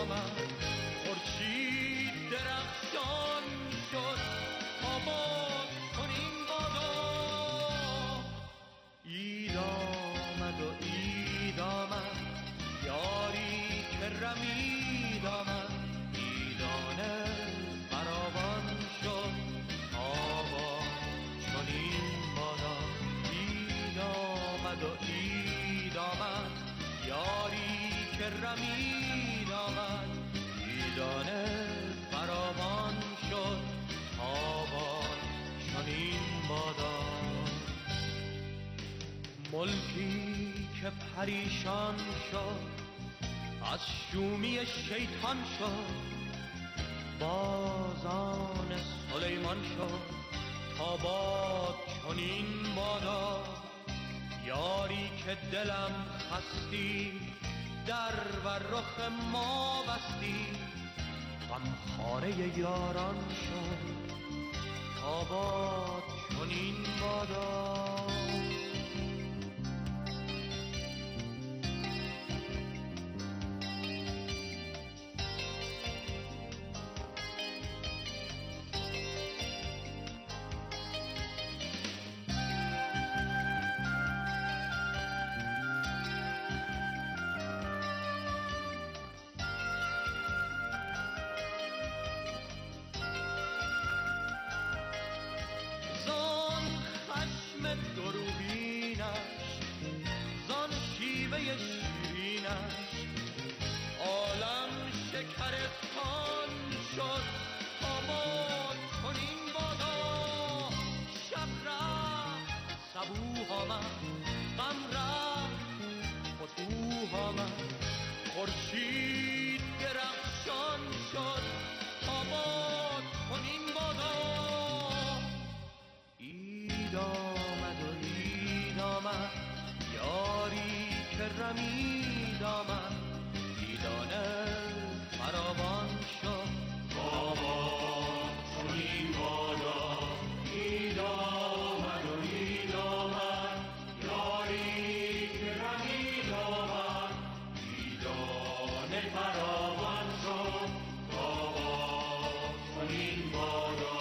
آمد، خورشید درخشان شد، آباد کنیم بادا. عید آمد و عید آمد، یاری که رمید آمد، عیدانه فراوان شد، آباد کنیم بادا. عید آمد و عید آمد، یاری که رمید آمد، عیدانه فراوان شد، آباد چنین بادا. ملکی که پریشان شد، از شومی شیطان شد، بازان سلیمان شد، تا باد چنین بادا. یاری که دلم خستی، در و رخ ما بستی، غمخواره یاران شد، تا باد چنین بادا. شیرینش عالم شکرستان شد، آباد کنیم بادا. شب رفت صبوح آمد، غم رفت فتوح آمد، خورشید درخشان شد، آباد کنیم بادا. عید آمد و عید آمد، یاری که رمید آمد، عیدانه فراوان شد، آباد کنیم بادا. عید آمد و عید آمد، یاری که رمید آمد، عیدانه فراوان شد، آباد کنیم بادا.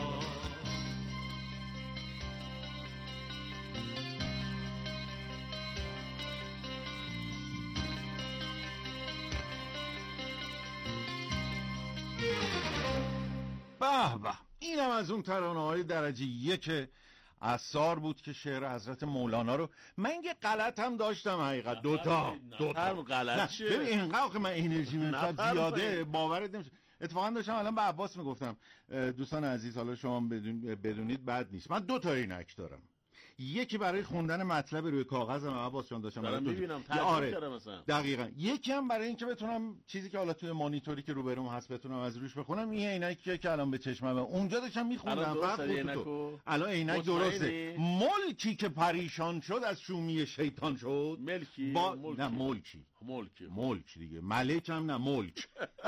به به، اینم از اون ترانه‌های درجه یک عصار بود که شعر حضرت مولانا رو من یه غلط هم داشتم حقیقت. دوتا غلط چیه؟ ببین اینقدر که من انرژی من زیاده باورت نمیشه. اتفاقا داشتم الان به عباس میگفتم دوستان عزیز، حالا شما بدونید بد نیست، من 2 تا عینک دارم. یکی برای خوندن مطلب روی کاغذم عباس جان داشتم دارم میبینم آره مثلا. دقیقاً. یکی هم برای اینکه بتونم چیزی که حالا توی مانیتوری که روبروم هست بتونم از روش بخونم. این عینکی که الان به چشممه اونجا داشتم میخوندم. الان عینک درسته. ملکی که پریشان شد، از شومی شیطان شد. ملکی نه ملک دیگه، ملک هم نه ملک.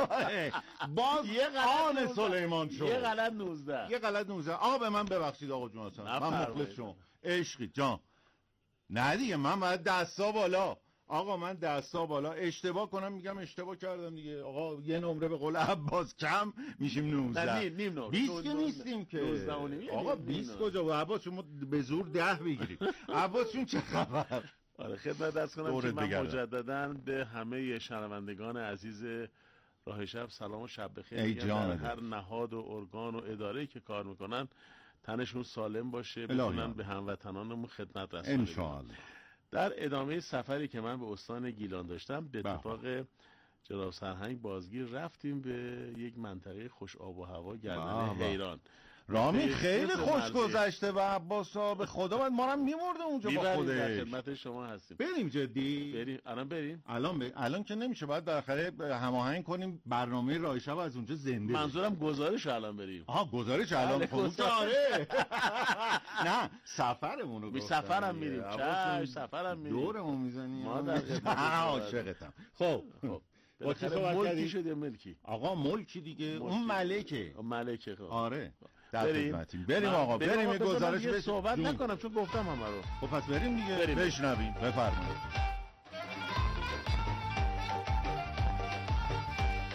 باز آن سلیمان شد. یه غلط 19. آقا به من ببخشید آقا جون، من مخلص شما عشقی جان. نه دیگه من باید دستا بالا. آقا من دستا بالا، اشتباه کنم میگم اشتباه کردم دیگه. آقا یه نمره به قول عباس کم میشیم 19. نیم نمره 20 که نیستیم که. 19 آقا 20 کجا؟ و عباس شما به زور 10 بگیرید. عباس چون چه خبر؟ آره خدمت دست کنم که من مجدداً به همه شنوندگان عزیز راه شب سلام و شب بخیر میگم. در هر نهاد و ارگان و اداره‌ای که کار میکنن تنشون سالم باشه، بتونن به هموطنانمون خدمت رسونی انشاءالله. در ادامه سفری که من به استان گیلان داشتم، به اتفاق جناب سرهنگ بازگیر رفتیم به یک منطقه خوش آب و هوا گردنه حیران. رامی خیلی خوش گذشته و عباس به خدا باید ما رو میمرده اونجا با خودش. در خدمت شما هستیم. بریم جدی؟ بریم. الان که نمیشه، باید بالاخره هماهنگ کنیم برنامه راه شب از اونجا زنده. منظورم گزارش الان بریم. گزارش الان خوب. آره. نه سفرمون رو گفتم. سفرم میریم. سفرم میریم. دورمون میزنیم. ما در خدمت عاشقتم. خب با کی صحبت ملکی شد یا ملکی؟ آقا ملکی دیگه. اون ملکه. خب. آره. بریم آقا، بریم گزارش به صحبت نکنم چون گفتم همه رو. خب پس بریم دیگه. بشنویم. بفرمایید.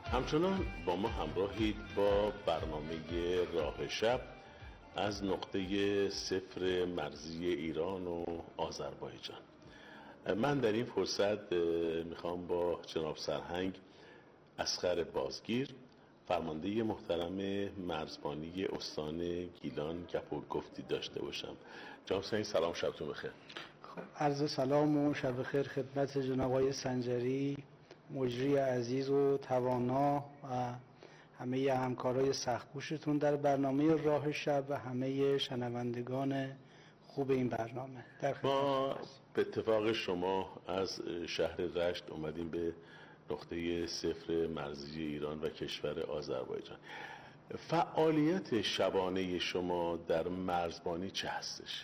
همچنان با ما همراهید با برنامه راه شب از نقطه صفر مرزی ایران و آذربایجان. من در این فرصت میخوام با جناب سرهنگ اصغر بازگیر، فرمانده محترم مرزبانی استان گیلان گپ و گفتی داشته باشم. جناب سرهنگ سلام، شبتون بخیر. خب عرض سلام و شب خیر خدمت جناب آقای سنجری، مجری عزیز و توانا و همه همکارای سخت‌کوشتون در برنامه راه شب و همه شنوندگان خوب این برنامه. ما به اتفاق شما از شهر رشت اومدیم به نقطه صفر مرزی ایران و کشور آذربایجان. فعالیت شبانه شما در مرزبانی چه هستش؟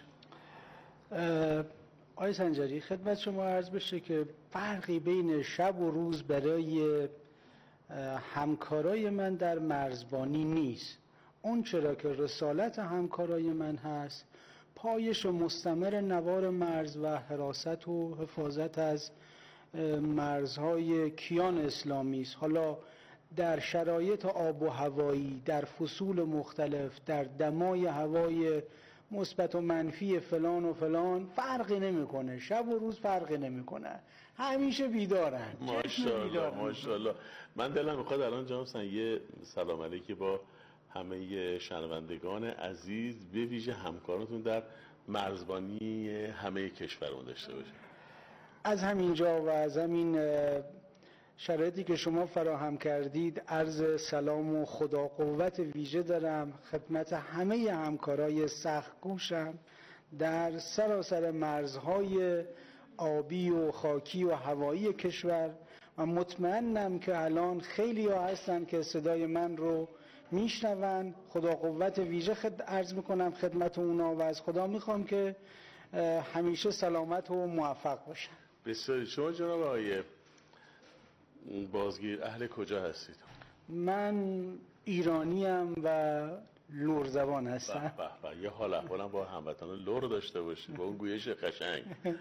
آقای سنجری، خدمت شما عرض بشه که فرقی بین شب و روز برای همکارای من در مرزبانی نیست. اون چرا که رسالت همکارای من هست پایش و مستمر نوار مرز و حراست و حفاظت از مرزهای کیان اسلامی است. حالا در شرایط آب و هوایی، در فصول مختلف، در دمای هوای مثبت و منفی فلان و فلان فرقی نمیکنه، شب و روز فرقی نمیکنه، همیشه بیدارن. ماشاءالله. من دلم میخواد الان جناب سن یه سلام علیکی با همه شنوندگان عزیز به ویژه همکارانتون در مرزبانی همه کشورمون داشته باشه. از همینجا و از همین شرایطی که شما فراهم کردید عرض سلام و خدا قوت ویژه دارم خدمت همه همکارای سخت‌کوشم در سراسر مرزهای آبی و خاکی و هوایی کشور و مطمئنم که الان خیلی ها هستن که صدای من رو میشنون. خدا قوت ویژه عرض میکنم خدمت اونا و از خدا میخوام که همیشه سلامت و موفق باشن. بسیاری. شما جناب آقای بازگیر اهل کجا هستید؟ من ایرانیم و لور زبان هستم. یه حال احوالم با هموطنان لور داشته باشید با اون گویش قشنگ.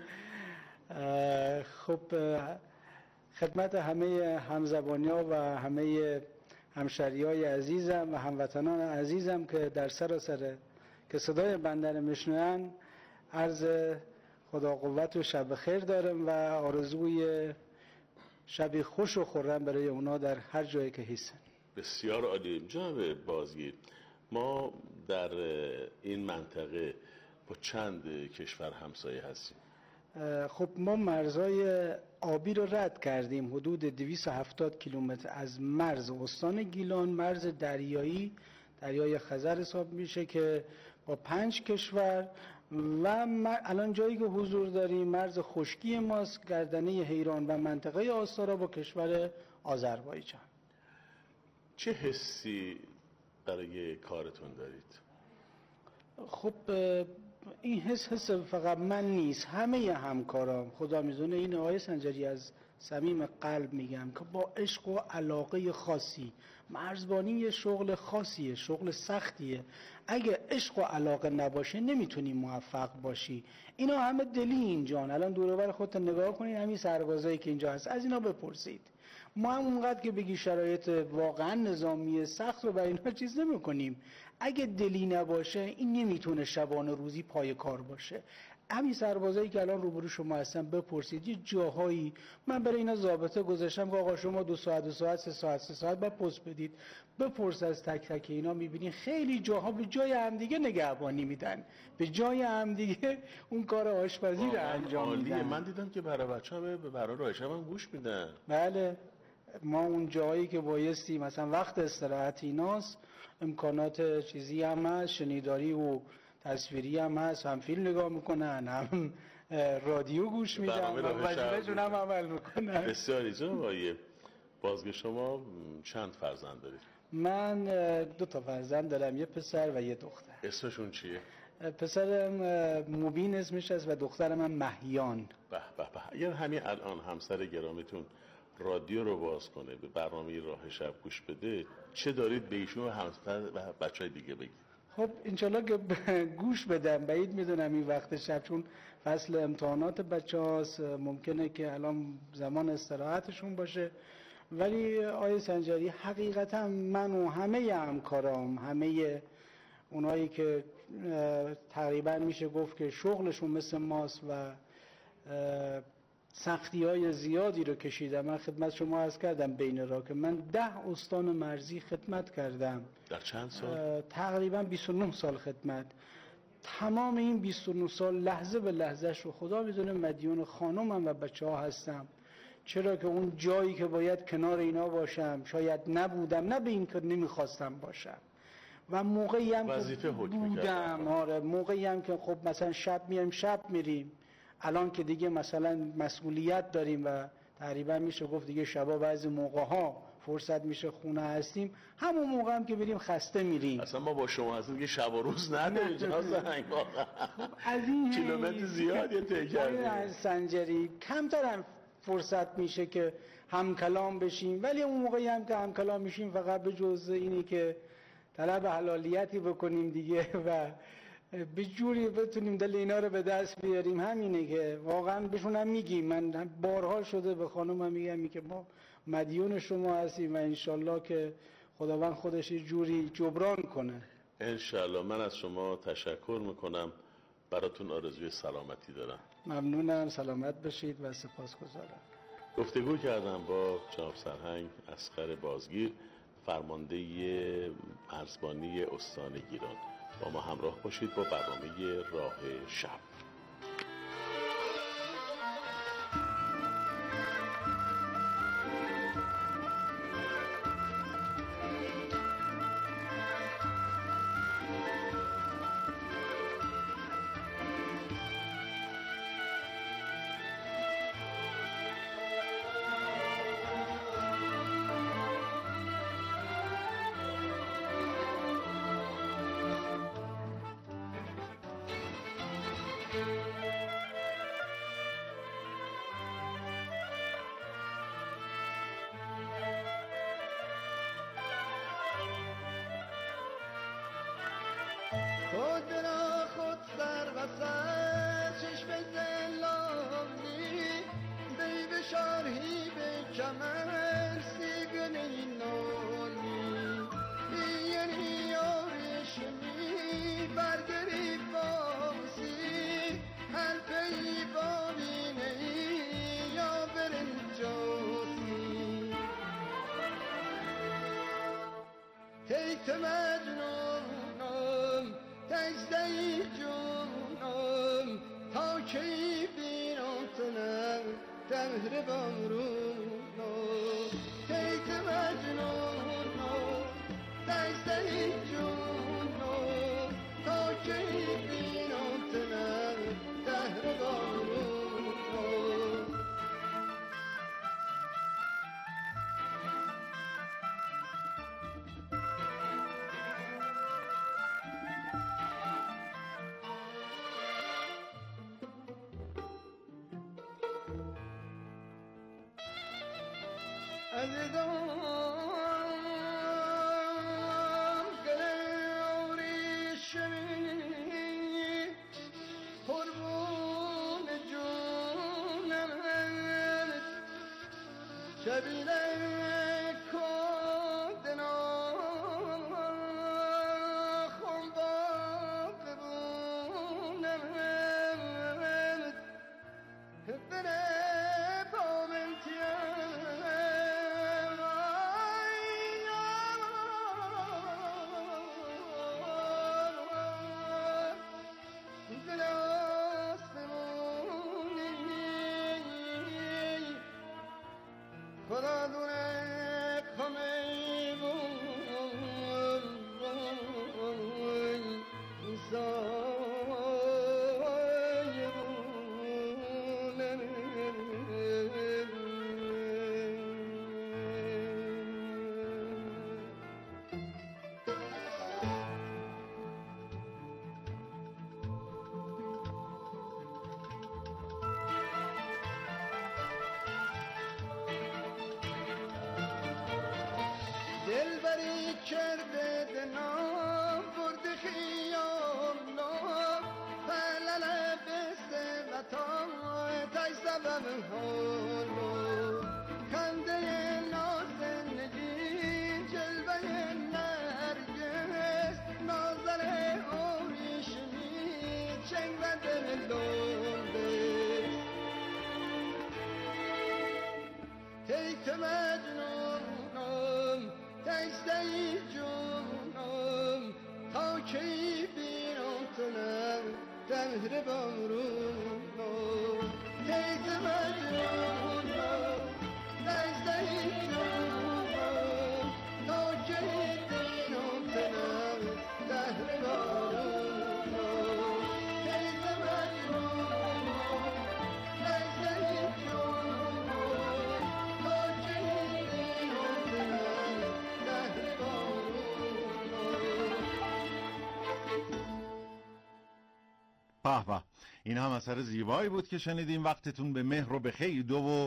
خب خدمت همه همزبانی‌ها و همه همشهریای عزیزم و هموطنان عزیزم که در سراسر که صدای بنده رو میشنون عرض خدا قوت و شب خیر دارم و آرزوی شبی خوش و خرم برای اونا در هر جایی که هستن. بسیار عالی. جناب بازگیر، ما در این منطقه با چند کشور همسایه هستیم؟ خب ما مرزهای آبی رو رد کردیم، حدود 270 کیلومتر از مرز استان گیلان. مرز دریایی دریای خزر حساب میشه که با 5 کشور و الان جایی که حضور داریم مرز خشکی ماست، گردنه حیران و منطقه آستارا با کشور آذربایجان. چه حسی برای کارتون دارید؟ خب این حس فقط من نیست، همه همکارام. خدا میدونه این آقای سنجری از صمیم قلب میگم که با عشق و علاقه خاصی. مرزبانی یه شغل خاصیه، شغل سختیه. اگه عشق و علاقه نباشه نمیتونی موفق باشی. اینا همه دلی اینجان. الان دور و بر خودتون نگاه کنید، همین سربازایی که اینجا هست از اینا بپرسید. ما هم اونقدر که بگی شرایط واقعا نظامی سخت رو برای اینا چیز نمی کنیم. اگه دلی نباشه این نمیتونه شبانه روزی پای کار باشه. همین سربازایی که الان روبرو شما هستن بپرسید. یه جاهایی من برای اینا ضابطه گذاشتم که آقا شما 2 ساعت 3 ساعت بعد پست بدید. بپرس از تک تک اینا، میبینی خیلی جاها به جای همدیگه نگهبانی میدن، به جای همدیگه اون کار آشپزی رو انجام میدن. من دیدم که برای بچه‌ها برای راه شب هم گوش میدن. بله، ما اون جایی که بایستی مثلا وقت استراحت ایناست، امکانات چیزی هم هست، شنیداری و تصویری هم هست، هم فیلم نگاه میکنن هم رادیو گوش میدن و وظیفه‌شون هم عمل میکنن. بسیاری. جناب آقای بازگیر شما چند فرزند دارید؟ من 2 تا فرزند دارم، یه پسر و یه دختر. اسمشون چیه؟ پسرم مبین اسمش است و دخترم هم مهیان. به. یعنی همین الان همسر گرامیتون رادیو رو باز کنه، به برنامه راه شب گوش بده، چه دارید به ایشون و همسر و بچهای دیگه بگید؟ خب انشالله که گوش بدم. بعید میدونم این وقت شب، چون فصل امتحانات بچه هاست، ممکنه که الان زمان استراحتشون باشه. ولی آقای سنجری حقیقتا من و همه همکارام، همه اونایی که تقریبا میشه گفت که شغلشون مثل ماست و سختی‌های زیادی رو کشیدم. من خدمت شما عرض کردم بین را که من 10 استان مرزی خدمت کردم. در چند سال؟ تقریبا 29 سال خدمت. تمام این 29 سال لحظه به لحظهش رو خدا میدونه مدیون خانومم و بچه‌ها هستم، چرا که اون جایی که باید کنار اینا باشم شاید نبودم، نه به این که نمیخواستم باشم، و موقعی هم که بودم، آره موقعی هم که خب مثلا شب میایم شب میریم، الان که دیگه مثلا مسئولیت داریم و تقریبا میشه گفت دیگه شبا بعضی موقع‌ها فرصت میشه خونه هستیم، همون موقع هم که بریم خسته میریم. اصلا ما با شما هستیم که شب و روز نداریم جناب زنگ از این کیلومتر زیادی طی کردیم. سنجری کمتر فرصت میشه که هم کلام بشیم، ولی اون موقعی هم که هم کلام میشیم فقط به جز اینی که طلب حلالیتی بکنیم دیگه و به جوری بتونیم دل اینا رو به دست بیاریم. همینه که واقعا بهشون هم میگیم، من بارها شده به خانمم میگم که ما مدیون شما هستیم و انشالله که خداوند خودش یه جوری جبران کنه. انشالله. من از شما تشکر میکنم، براتون آرزوی سلامتی دارم. ممنونم، سلامت بشید و سپاسگزارم. گفتگو کردم با جناب سرهنگ اصغر بازگیر، فرمانده مرزبانی استان گیلان. با ما همراه باشید با برنامه راه شب. مجنونم تجزی جونم تا کی بیرونتنم تمهر بامرونم تیت مجنونم تجزی جونم تا کی بیرونتنم تمهر بامرونم. عزیزم گلوری شمی قربون جونم شبیله کندنا خونبا ببونم بره با خدا دونه مهر بارون تیز مجنون تیز ایجون تا که دینم تنم دهر بارون تیز مجنون تیز ایجون تا که دینم تنم دهر بارون. به به، این هم اثر زیبایی بود که شنیدیم. وقتتون به مهر و بخیر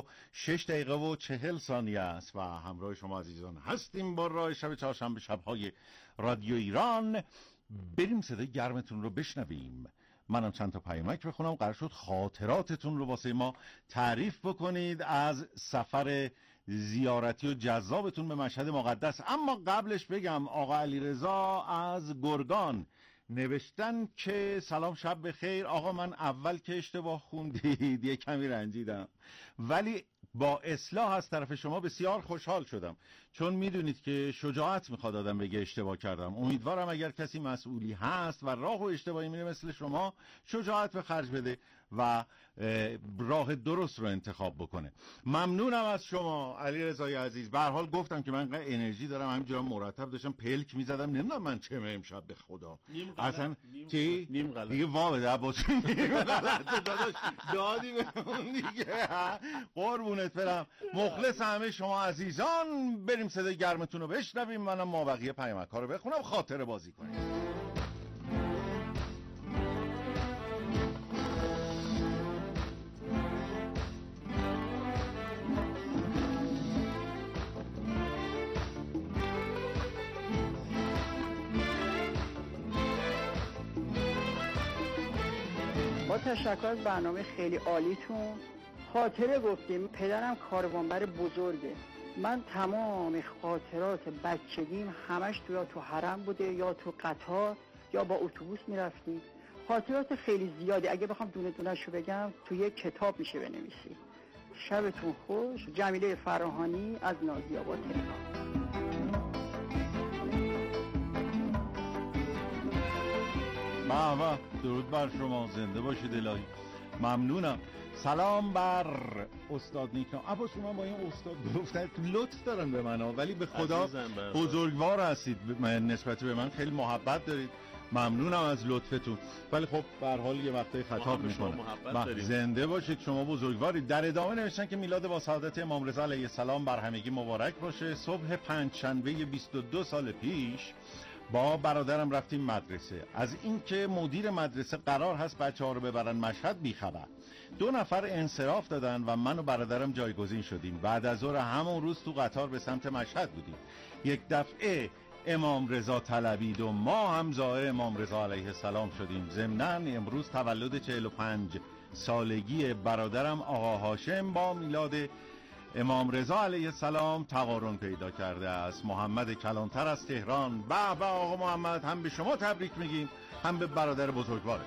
2:06:40 است و همراه شما عزیزان هستیم با راه شب چهارشنبه شب‌های رادیو ایران. بریم صدای گرمتون رو بشنویم. منم چند تا پیامک بخونم. قرار شد خاطراتتون رو واسه ما تعریف بکنید از سفر زیارتی و جذابتون به مشهد مقدس. اما قبلش بگم آقا علیرضا از گرگان نوشتن که سلام شب بخیر آقا، من اول که اشتباه خوندید یه کمی رنجیدم، ولی با اصلاح از طرف شما بسیار خوشحال شدم، چون میدونید که شجاعت میخواد آدم بگه اشتباه کردم. امیدوارم اگر کسی مسئولی هست و راه و اشتباهی میره مثل شما شجاعت به خرج بده و راه درست رو انتخاب بکنه. ممنونم از شما علی رضای عزیز. به هر حال گفتم که من انقدر انرژی دارم همینجوری مرتب داشتم پلک میزدم، نمیدونم من چه امشب به خدا اصلا چی نیم غلط دیگه واو ده باشون نیم غلط داداش دادی بهمون دیگه. قربونت برم، مخلص همه شما عزیزان. بریم صدای گرمتون رو بشنویم، منم مابقی پیامک ها رو بخونم، خاطره بازی کنیم. با تشکر از برنامه خیلی عالیتون. خاطره گفتیم، پدرم کاروانبر بزرگه. من تمام خاطرات بچگیم همش تو حرم بوده یا تو قطار یا با اتوبوس میرفتیم. خاطرات خیلی زیادی، اگه بخوام دونه دونه‌شو بگم تو یک کتاب میشه بنویسی. شبتون خوش. جمیله فراهانی از نازی‌آباد تهران. بابا درود بر شما، زنده باشید الهی. ممنونم. سلام بر استاد نیکا عباس. من با این استاد گفتن لطف دارن به من، ولی به خدا بزرگوار هستید، نسبت به من خیلی محبت دارید. ممنونم از لطفتون، ولی خب به هر حال یه وقتایی خطاب میکنم. زنده باشید، شما بزرگوارید. در ادامه نوشتن که میلاد با سعادت امام رضا علیه السلام بر همگی مبارک باشه. صبح پنجشنبه 22 سال پیش با برادرم رفتیم مدرسه. از اینکه مدیر مدرسه قرار هست بچه‌ها رو ببرن مشهد بیخبر. 2 نفر انصراف دادن و من و برادرم جایگزین شدیم. بعد از ظهر همون روز تو قطار به سمت مشهد بودیم. یک دفعه امام رضا طلبید و ما هم زائر امام رضا علیه السلام شدیم. ضمناً امروز تولد 45 سالگی برادرم آقا هاشم با میلاد امام رضا علیه السلام تقارن پیدا کرده است. محمد کلانتر از تهران. به به آقا محمد، هم به شما تبریک میگیم هم به برادر بزرگوارت.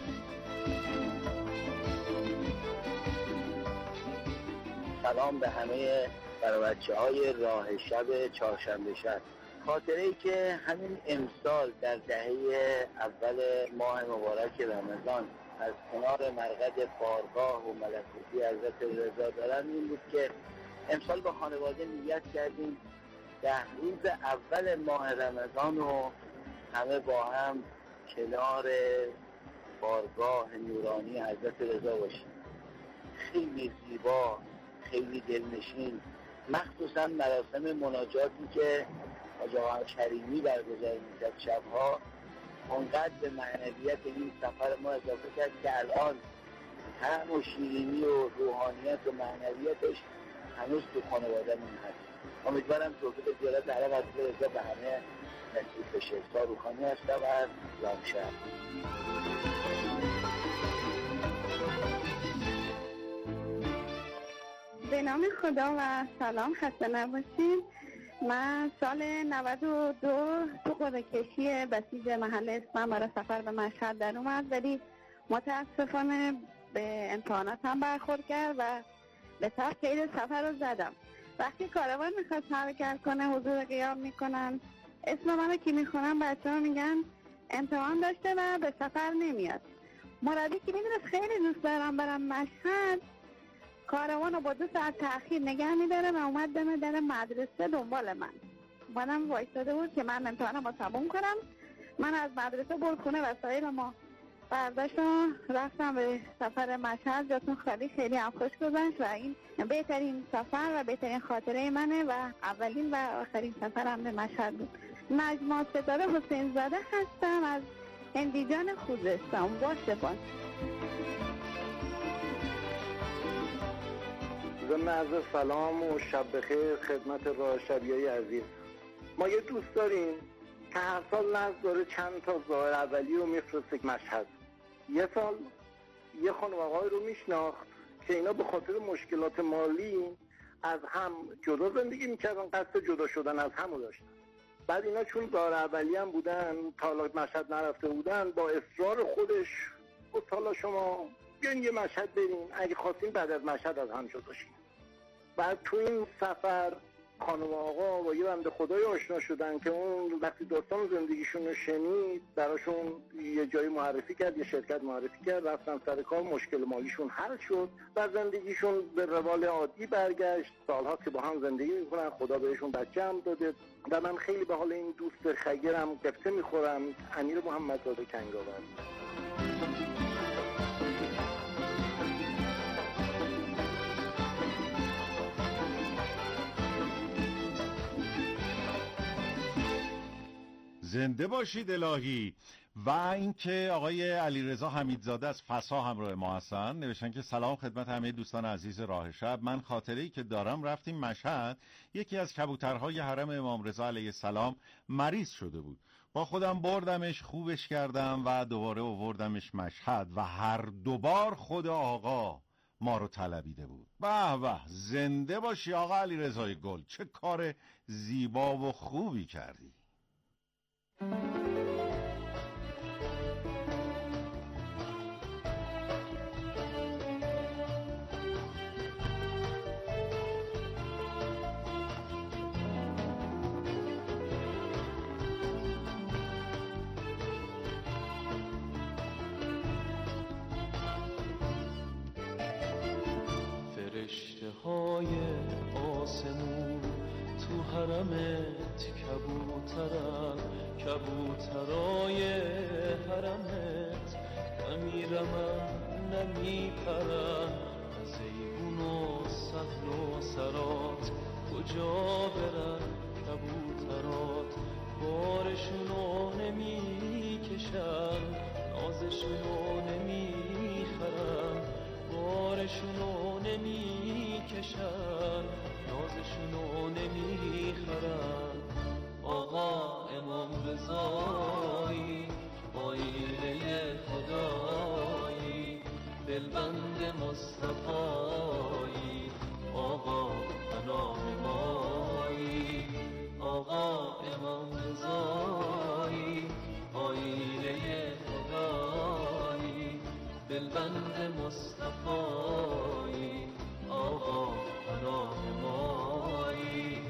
سلام به همه بچه‌های راه شب چهارشنبه شب. خاطره‌ای که همین امسال در دهه اول ماه مبارک رمضان از کنار مرقد بارگاه و ملکوتی حضرت رضا دارم این بود که امسال با خانواده نیت کردیم 10 روز اول ماه رمضان رو همه با هم کنار بارگاه نورانی حضرت رضا باشیم. خیلی زیبا، خیلی دلنشین، مخصوصا مراسم مناجاتی که حاج آقا کریمی برگزار می‌کرد شبها، اونقدر به معنویت این سفر ما اضافه کرد که الان طعم و شیرینی و روحانیت و معنویتش هنوز تو خانواده‌مون هست. امیدوارم توفیق زیارت حرم حضرت رضا به همه نصیب بشه. ساروخانی هستم از رامشهر. به نام خدا و سلام، خسته نباشید. من سال 92 تو قرعه‌کشی بسیج محل اسمم برای سفر به مشهد در اومد، ولی متاسفانه به امتحاناتم برخورد کرد و به طرف کلید سفر رو زدم. وقتی کاروان میخواد حرکت کنه حضور قیام میکنن، اسم منو که میخونم بچه ها میگن امتحان داشته و به سفر نمیاد. مربی که میدونست خیلی دوست دارم برم مشهد، کاروان رو با 2 ساعت تأخیر نگه میداره و اومد دم در مدرسه دنبال منم وایستاده بود که من امتحانم رو تموم کنم. من از مدرسه برد خونه وسایل ما برداشتم رفتم به سفر مشهد. جاتون خالی، خیلی هم خوش گذشت و این بهترین سفر و بهترین خاطره منه و اولین و آخرین سفرم به مشهد بود. نجما ستاره حسین زاده هستم از هندیجان خوزستان. با سپاس. ضمن عرض سلام و شب بخیر خدمت راه شبیه‌ی عزیز. ما یه دوست داریم که هر سال نزد داره چند تا ظاهر اولی رو میفرسته مشهد. یه سال یه خانم آقای رو میشناخت که اینا به خاطر مشکلات مالی از هم جدا زندگی میکردن، قصد جدا شدن از هم رو داشتن. بعد اینا چون ظاهر اولی هم بودن، تا حالا مشهد نرفته بودن، با اصرار خودش گفت حالا شما بیاین یه مشهد بریم، اگه خواستین بعد از مشهد از هم جدا شیم. بعد تو این سفر خانم و آقا با یه بنده خدای آشنا شدن که اون وقتی داستان زندگیشون رو شنید براشون یه جایی معرفی کرد، یه شرکت معرفی کرد، رفتن سر کار، مشکل مالیشون حل شد و زندگیشون به روال عادی برگشت. سالها که با هم زندگی میکنن، خدا بهشون بچه هم داده و من خیلی به حال این دوست خیرم قفطه میخورم. امیر محمدزاده کنگاور. زنده باشید الهی. و اینکه آقای علیرضا حمیدزاده از فسا همراه ما هستن، نوشتن که سلام خدمت همه دوستان عزیز راه شب. من خاطره‌ای که دارم، رفتیم مشهد، یکی از کبوترهای حرم امام رضا علیه السلام مریض شده بود، با خودم بردمش، خوبش کردم و دوباره آوردمش مشهد و هر دوبار خود آقا ما رو طلبیده بود. به به، زنده باشی آقا علیرضای گل، چه کار زیبا و خوبی کردی. فرشته های آسمون تو حرمت کبوترن، کبوترای حرمت نمیرمن نمیپرن. زیبون و سهل و سرات کجا برن کبوترات؟ بارشونو نمیکشن، نازشونو نمیخرن. بارشونو نمیکشن، نازشونو نمیخرن. آقا امام رضایی، آینه خدایی، دلبند مصطفایی، آقا پناه مایی. آقا امام رضایی، آینه خدایی، دلبند مصطفایی، آقا پناه مایی.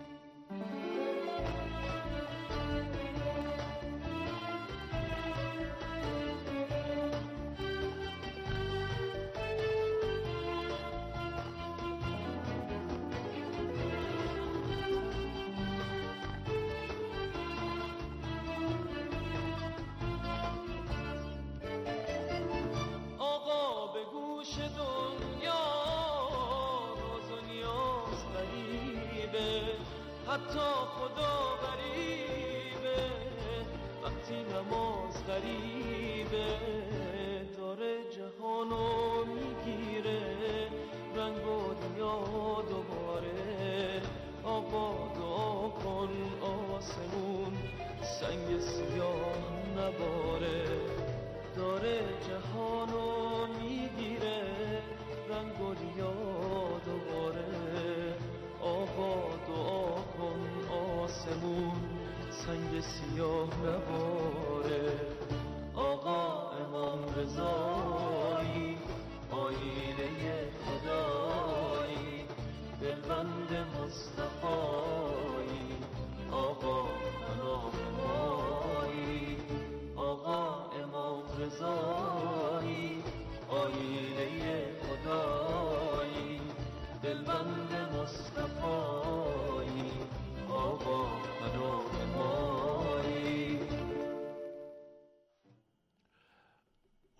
حتی خدا غریبه وقتی نماز غریبه، داره جهانو میگیره رنگ و دنیا دوباره. آقا دعا کن آسمون سنگ سیاه نباره، داره جهانو میگیره رنگ و دنیا دوباره. آقا دعا کن آسمون سنگ سیاه نباره. آقا امام رضایی، آینه خدایی، دلبند مصطفایی، آقا پناه مایی. آقا امام رضایی،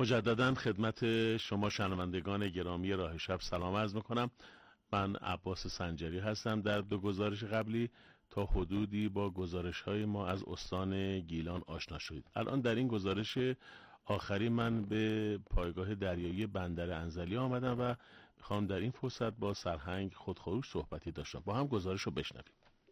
مجددا خدمت شما شنوندگان گرامی راه شب سلام عرض میکنم. من عباس سنجری هستم. در 2 گزارش قبلی تا حدودی با گزارش‌های ما از استان گیلان آشنا شدید. الان در این گزارش آخری من به پایگاه دریایی بندر انزلی آمدم و میخوام در این فرصت با سرهنگ خودخروش صحبتی داشتم. با هم گزارش رو بشنویم.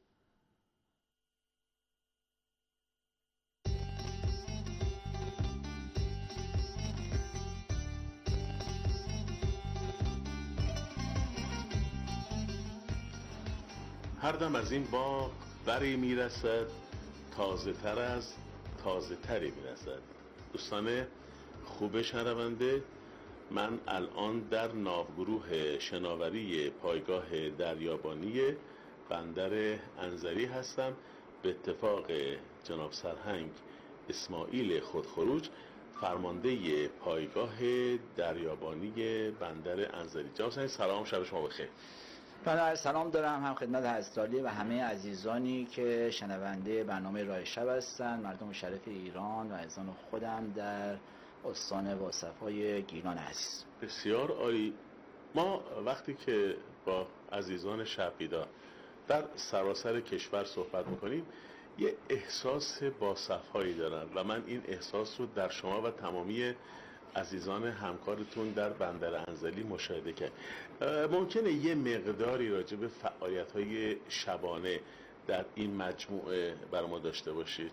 هر دم از این باغ بری میرسد، تازه تر از تازه تری میرسد. دوستان خوب شنونده، من الان در ناوگروه شناوری پایگاه دریابانی بندر انزلی هستم. به اتفاق جناب سرهنگ اسماعیل خودخروج، فرمانده پایگاه دریابانی بندر انزلی. جناب سرهنگ سلام، شب شما بخیر. بله، سلام دارم هم خدمت حضرتعالی و همه عزیزانی که شنونده برنامه راه شب هستند، مردم شریف ایران و عزیزان خودم در استان واصفای گیلان عزیز. بسیار عالی. ما وقتی که با عزیزان شب بیدار در سراسر کشور صحبت میکنیم یه احساس باصفایی دارن و من این احساس رو در شما و تمامی عزیزان همکارتون در بندر انزلی مشاهده کرد. ممکنه یه مقداری راجع به فعالیت‌های شبانه در این مجموعه برای ما داشته باشید؟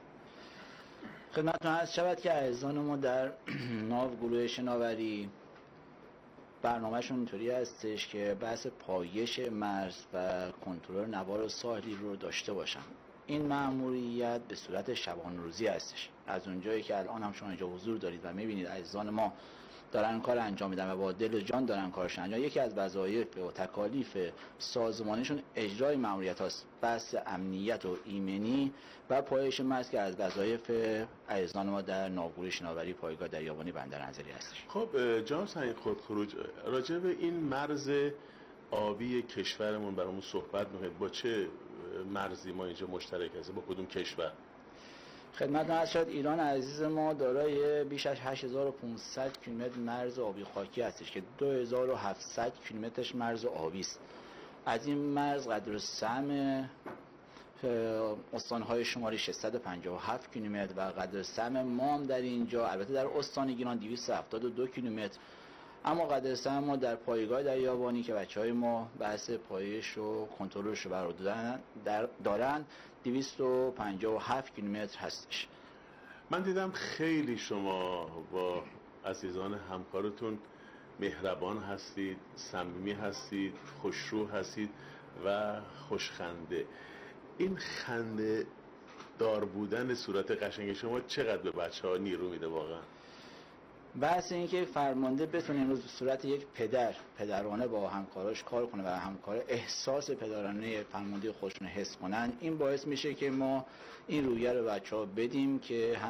خدمتتون عرض شود که عزیزان ما در ناوگروه شناوری برنامهشون اینطوری هستش که بحث پایش مرز و کنترل نوار ساحلی رو داشته باشن. این مأموریت به صورت شبانه روزی هستش. از اونجایی که الان هم شما اینجا حضور دارید و می‌بینید عزیزان ما دارن کار انجام میدن و با دل و جان دارن کارش انجام، یکی از وظایف و تکالیف سازمانیشون اجرای مأموریت هاست. بحث امنیت و ایمنی و پایش مرز که از وظایف عزیزان ما در ناوگروه شناوری پایگاه دریابانی بندر انزلی هستش. خب جناب سرهنگ خودخروج، راجع به این مرز آبی کشورمون برامون صحبت می‌کنید. با چه مرزی ما اینجا مشترک هستیم؟ با کدوم کشور؟ خدمت عرض شد ایران عزیز ما دارای بیش از 8500 کیلومتر مرز آبی خاکی هستش که 2700 کیلومترش مرز آبی است. از این مرز قدر سهم استان‌های شمالی 657 کیلومتر و قدر سهم ما هم در اینجا، البته در استان گیلان 272 کیلومتر، اما قدر سهم ما در پایگاه دریابانی که بچهای ما بحث پایش و کنترلش رو بر عهده دارن 257 کیلومتر هستش. من دیدم خیلی شما با عزیزان همکارتون مهربان هستید، صمیمی هستید، خوشرو هستید و خوشخنده. این خنده دار بودن صورت قشنگ شما چقدر به بچه‌ها نیرو میده واقعا؟ بحث این که فرمانده بتونه امروز به صورت یک پدرانه با همکاراش کار کنه و همکار احساس پدرانه فرمانده خودشون حس کنن، این باعث میشه که ما این رویه رو بچه‌ها بدیم که